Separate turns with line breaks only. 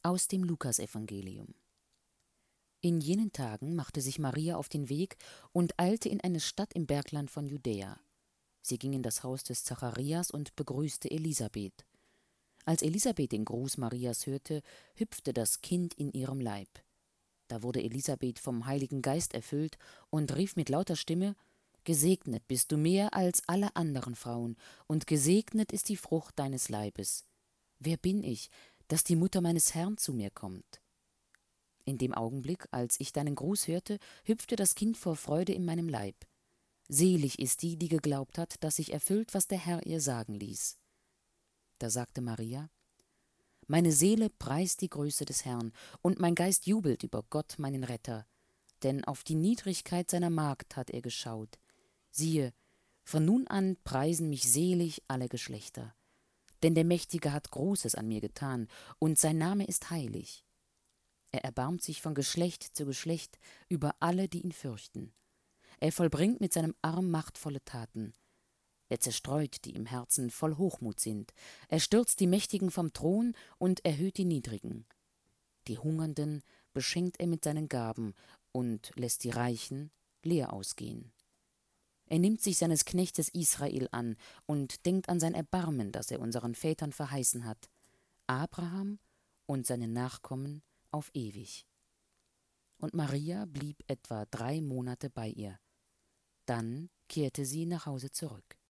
Aus dem Lukasevangelium. In jenen Tagen machte sich Maria auf den Weg und eilte in eine Stadt im Bergland von Judäa. Sie ging in das Haus des Zacharias und begrüßte Elisabeth. Als Elisabeth den Gruß Marias hörte, hüpfte das Kind in ihrem Leib. Da wurde Elisabeth vom Heiligen Geist erfüllt und rief mit lauter Stimme: »Gesegnet bist du mehr als alle anderen Frauen, und gesegnet ist die Frucht deines Leibes. Wer bin ich, dass die Mutter meines Herrn zu mir kommt?« In dem Augenblick, als ich deinen Gruß hörte, hüpfte das Kind vor Freude in meinem Leib. Selig ist die, die geglaubt hat, dass sich erfüllt, was der Herr ihr sagen ließ. Da sagte Maria: Meine Seele preist die Größe des Herrn, und mein Geist jubelt über Gott, meinen Retter. Denn auf die Niedrigkeit seiner Magd hat er geschaut. Siehe, von nun an preisen mich selig alle Geschlechter. Denn der Mächtige hat Großes an mir getan, und sein Name ist heilig. Er erbarmt sich von Geschlecht zu Geschlecht über alle, die ihn fürchten. Er vollbringt mit seinem Arm machtvolle Taten. Er zerstreut, die im Herzen voll Hochmut sind. Er stürzt die Mächtigen vom Thron und erhöht die Niedrigen. Die Hungernden beschenkt er mit seinen Gaben und lässt die Reichen leer ausgehen. Er nimmt sich seines Knechtes Israel an und denkt an sein Erbarmen, das er unseren Vätern verheißen hat, Abraham und seine Nachkommen auf ewig. Und Maria blieb etwa 3 Monate bei ihr. Dann kehrte sie nach Hause zurück.